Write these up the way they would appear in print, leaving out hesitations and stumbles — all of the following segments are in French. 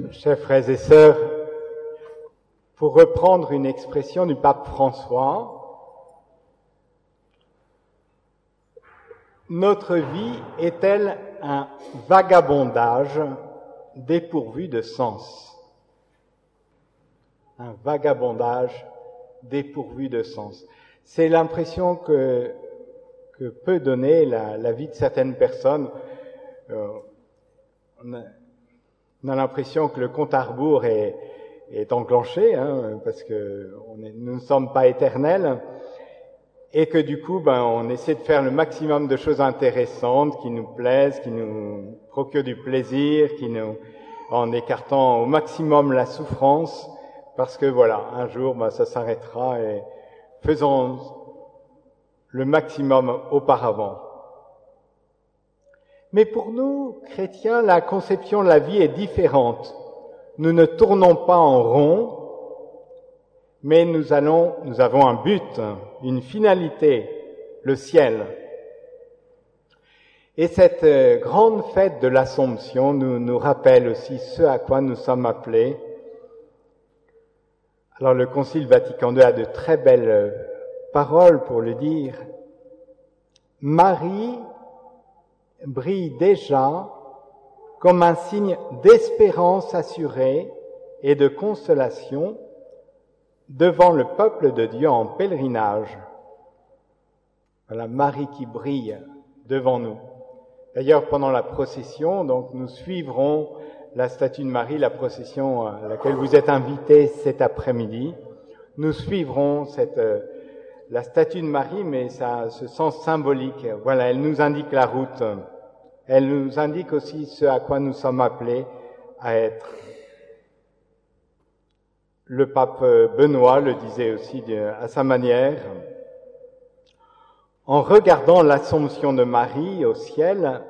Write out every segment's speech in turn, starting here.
Chers frères et sœurs, pour reprendre une expression du pape François, notre vie est-elle un vagabondage dépourvu de sens? Un vagabondage dépourvu de sens. C'est l'impression que peut donner la vie de certaines personnes. On a l'impression que le compte à rebours est enclenché, parce que nous ne sommes pas éternels, et que du coup, on essaie de faire le maximum de choses intéressantes qui nous plaisent, qui nous procurent du plaisir, en écartant au maximum la souffrance, parce que voilà, un jour, ça s'arrêtera, et faisons le maximum auparavant. Mais pour nous, chrétiens, la conception de la vie est différente. Nous ne tournons pas en rond, mais nous avons un but, une finalité, le ciel. Et cette grande fête de l'Assomption nous rappelle aussi ce à quoi nous sommes appelés. Alors le Concile Vatican II a de très belles paroles pour le dire. Marie brille déjà comme un signe d'espérance assurée et de consolation devant le peuple de Dieu en pèlerinage. Voilà, Marie qui brille devant nous. D'ailleurs, pendant la procession, donc, nous suivrons la statue de Marie, la procession à laquelle vous êtes invités cet après-midi. Nous suivrons la statue de Marie, mais ça a ce sens symbolique. Voilà, elle nous indique la route. Elle nous indique aussi ce à quoi nous sommes appelés à être. Le pape Benoît le disait aussi à sa manière. En regardant l'Assomption de Marie au ciel,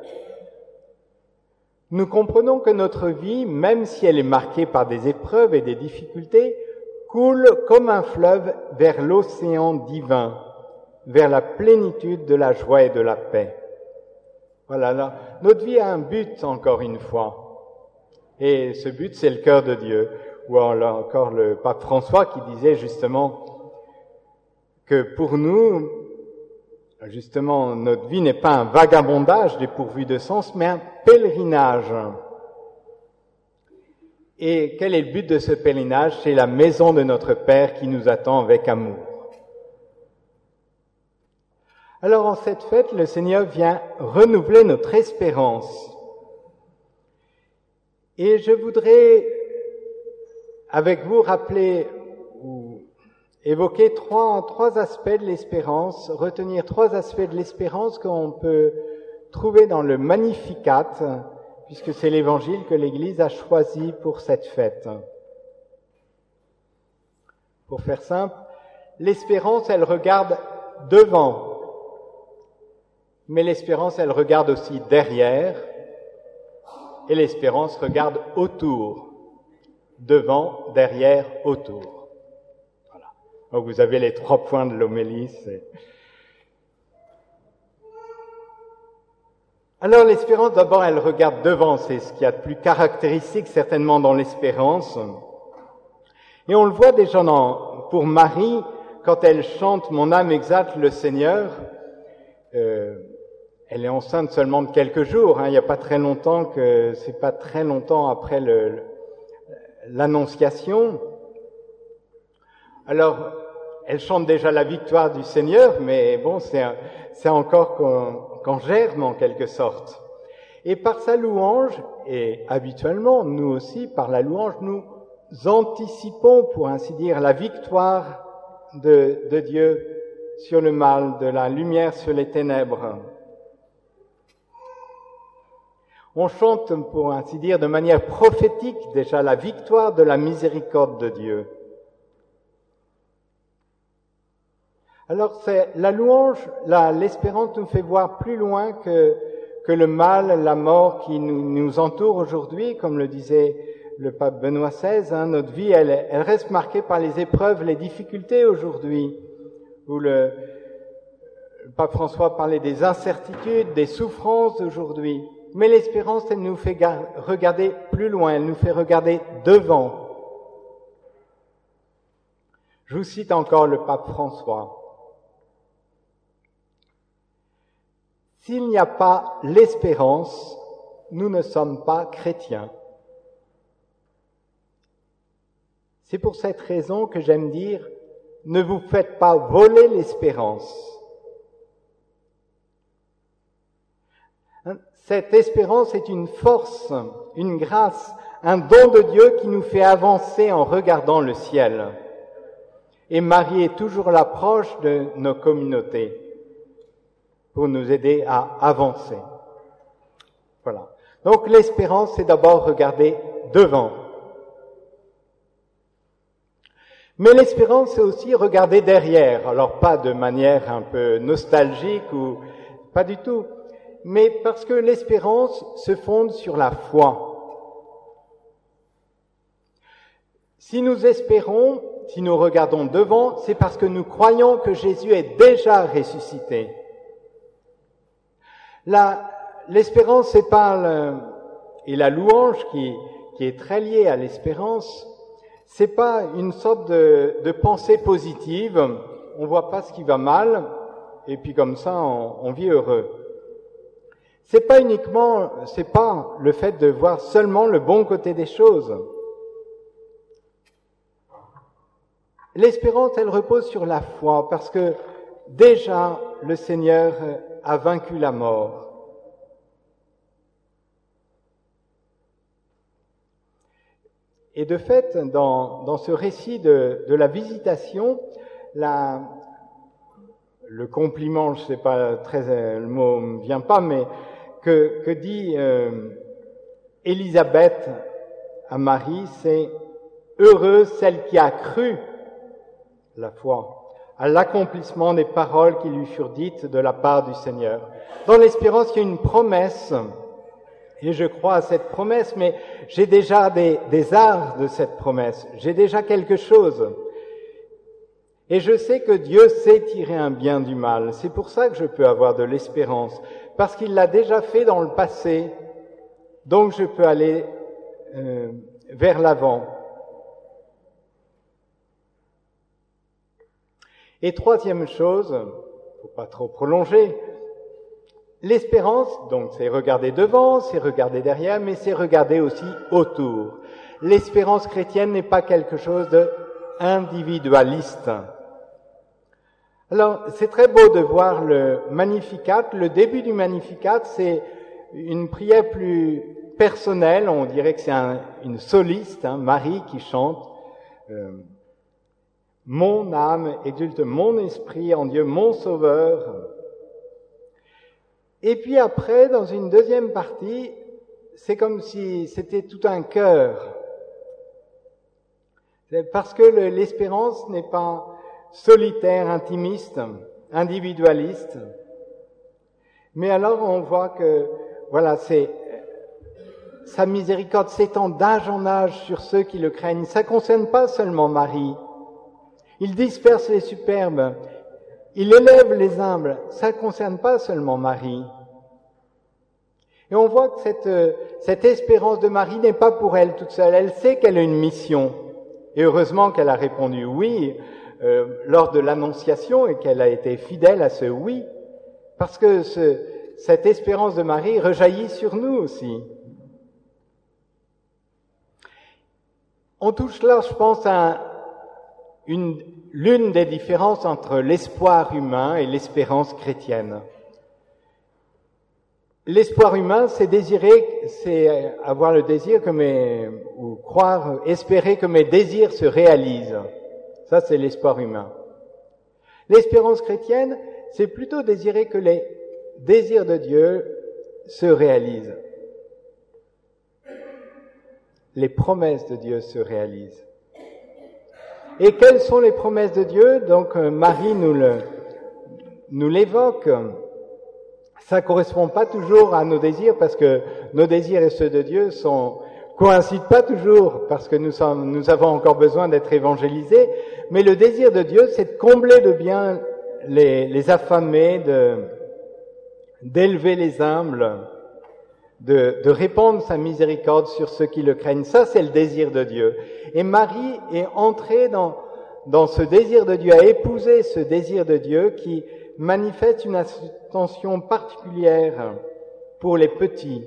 nous comprenons que notre vie, même si elle est marquée par des épreuves et des difficultés, coule comme un fleuve vers l'océan divin, vers la plénitude de la joie et de la paix. Voilà, là, notre vie a un but, encore une fois. Et ce but, c'est le cœur de Dieu. Ou encore le pape François qui disait justement que pour nous, justement, notre vie n'est pas un vagabondage dépourvu de sens, mais un pèlerinage. Et quel est le but de ce pèlerinage? C'est la maison de notre Père qui nous attend avec amour. Alors en cette fête, le Seigneur vient renouveler notre espérance. Et je voudrais, avec vous, rappeler ou évoquer trois aspects de l'espérance, retenir trois aspects de l'espérance qu'on peut trouver dans le Magnificat, puisque c'est l'évangile que l'Église a choisi pour cette fête. Pour faire simple, l'espérance, elle regarde devant, mais l'espérance, elle regarde aussi derrière, et l'espérance regarde autour, devant, derrière, autour. Voilà. Donc vous avez les 3 points de l'homélie. Alors l'espérance, d'abord, elle regarde devant, c'est ce qu'il y a de plus caractéristique certainement dans l'espérance. Et on le voit déjà pour Marie, quand elle chante « Mon âme exalte le Seigneur », elle est enceinte seulement de quelques jours, il n'y a pas très longtemps c'est pas très longtemps après l'Annonciation. Alors, elle chante déjà la victoire du Seigneur, mais bon, c'est encore qu'en germe en quelque sorte. Et par sa louange, et habituellement, nous aussi, par la louange, nous anticipons, pour ainsi dire, la victoire de Dieu sur le mal, de la lumière sur les ténèbres. On chante, pour ainsi dire, de manière prophétique déjà la victoire de la miséricorde de Dieu. Alors c'est la louange, l'espérance nous fait voir plus loin que le mal, la mort qui nous entoure aujourd'hui, comme le disait le pape Benoît XVI. Notre vie, elle reste marquée par les épreuves, les difficultés aujourd'hui, où le pape François parlait des incertitudes, des souffrances d'aujourd'hui. mais l'espérance, elle nous fait regarder plus loin, elle nous fait regarder devant. Je vous cite encore le pape François. S'il n'y a pas l'espérance, nous ne sommes pas chrétiens. C'est pour cette raison que j'aime dire, ne vous faites pas voler l'espérance. Cette espérance est une force, une grâce, un don de Dieu qui nous fait avancer en regardant le ciel. Et Marie est toujours là proche de nos communautés pour nous aider à avancer. Voilà. Donc l'espérance, c'est d'abord regarder devant. Mais l'espérance, c'est aussi regarder derrière. Alors pas de manière un peu nostalgique ou pas du tout, mais parce que l'espérance se fonde sur la foi. Si nous espérons, si nous regardons devant, c'est parce que nous croyons que Jésus est déjà ressuscité. L'espérance, c'est pas et la louange qui est très liée à l'espérance, c'est pas une sorte de pensée positive. On voit pas ce qui va mal et puis comme ça on vit heureux. C'est pas le fait de voir seulement le bon côté des choses. L'espérance, elle repose sur la foi parce que déjà le Seigneur a vaincu la mort. Et de fait, dans ce récit de la visitation, le compliment, je sais pas le mot me vient pas, mais que dit Élisabeth à Marie, c'est heureuse celle qui a cru la foi, à l'accomplissement des paroles qui lui furent dites de la part du Seigneur. Dans l'espérance, il y a une promesse, et je crois à cette promesse, mais j'ai déjà des arts de cette promesse, j'ai déjà quelque chose. Et je sais que Dieu sait tirer un bien du mal. C'est pour ça que je peux avoir de l'espérance, parce qu'il l'a déjà fait dans le passé, donc je peux aller vers l'avant. Et troisième chose, faut pas trop prolonger, l'espérance, donc c'est regarder devant, c'est regarder derrière, mais c'est regarder aussi autour. L'espérance chrétienne n'est pas quelque chose d'individualiste. Alors, c'est très beau de voir le Magnificat. Le début du Magnificat, c'est une prière plus personnelle, on dirait que c'est une soliste, Marie qui chante mon âme exulte mon esprit en Dieu, mon Sauveur. Et puis après, dans une deuxième partie, c'est comme si c'était tout un chœur. Parce que l'espérance n'est pas solitaire, intimiste, individualiste. Mais alors on voit que, voilà, sa miséricorde s'étend d'âge en âge sur ceux qui le craignent. Ça ne concerne pas seulement Marie. Il disperse les superbes, il élève les humbles. Ça ne concerne pas seulement Marie. Et on voit que cette espérance de Marie n'est pas pour elle toute seule. Elle sait qu'elle a une mission. Et heureusement qu'elle a répondu oui lors de l'Annonciation et qu'elle a été fidèle à ce oui. Parce que cette espérance de Marie rejaillit sur nous aussi. On touche là, je pense, à l'une des différences entre l'espoir humain et l'espérance chrétienne. L'espoir humain, c'est avoir le désir ou croire, espérer que mes désirs se réalisent. Ça, c'est l'espoir humain. L'espérance chrétienne, c'est plutôt désirer que les désirs de Dieu se réalisent. Les promesses de Dieu se réalisent. Et quelles sont les promesses de Dieu? Donc Marie nous l'évoque. Ça correspond pas toujours à nos désirs parce que nos désirs et ceux de Dieu coïncident pas toujours parce que nous avons encore besoin d'être évangélisés. Mais le désir de Dieu, c'est de combler de bien les affamés, d'élever les humbles, de répandre sa miséricorde sur ceux qui le craignent. Ça, c'est le désir de Dieu. Et Marie est entrée dans ce désir de Dieu, a épousé ce désir de Dieu qui manifeste une attention particulière pour les petits.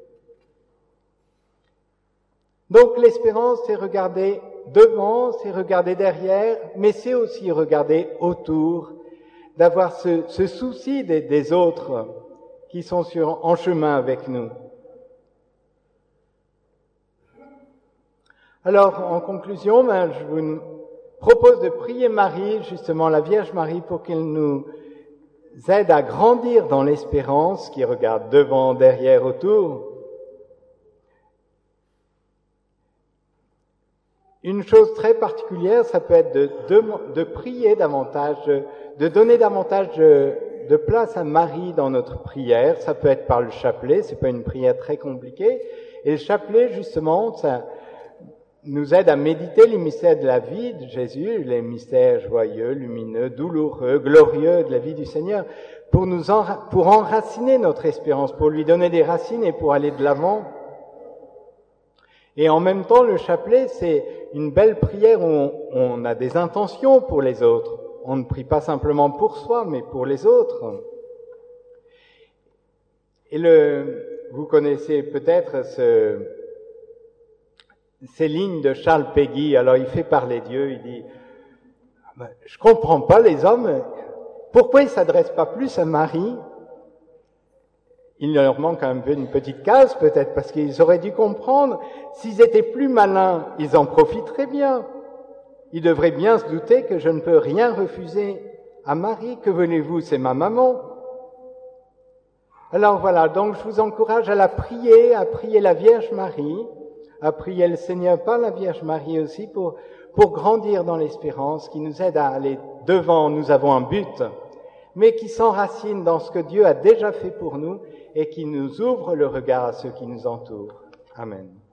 Donc l'espérance, c'est regarder devant, c'est regarder derrière, mais c'est aussi regarder autour, d'avoir ce souci des autres qui sont en chemin avec nous. Alors, en conclusion, je vous propose de prier Marie, justement la Vierge Marie, pour qu'elle nous aide à grandir dans l'espérance qui regarde devant, derrière, autour. Une chose très particulière, ça peut être de prier davantage, de donner davantage de place à Marie dans notre prière. Ça peut être par le chapelet, c'est pas une prière très compliquée. Et le chapelet, justement, ça nous aide à méditer les mystères de la vie de Jésus, les mystères joyeux, lumineux, douloureux, glorieux de la vie du Seigneur, pour enraciner notre espérance, pour lui donner des racines et pour aller de l'avant. Et en même temps, le chapelet, c'est une belle prière où on a des intentions pour les autres. On ne prie pas simplement pour soi, mais pour les autres. Et vous connaissez peut-être ces lignes de Charles Péguy. Alors, il fait parler Dieu, il dit « Je comprends pas les hommes, pourquoi ils s'adressent pas plus à Marie ?» Il leur manque un peu une petite case, peut-être, parce qu'ils auraient dû comprendre, s'ils étaient plus malins, ils en profiteraient bien. Ils devraient bien se douter que je ne peux rien refuser à Marie. Que voulez-vous, c'est ma maman. Alors voilà, donc je vous encourage à prier la Vierge Marie, à prier le Seigneur par la Vierge Marie aussi, pour grandir dans l'espérance, qui nous aide à aller devant. Nous avons un but, mais qui s'enracine dans ce que Dieu a déjà fait pour nous, et qui nous ouvre le regard à ceux qui nous entourent. Amen.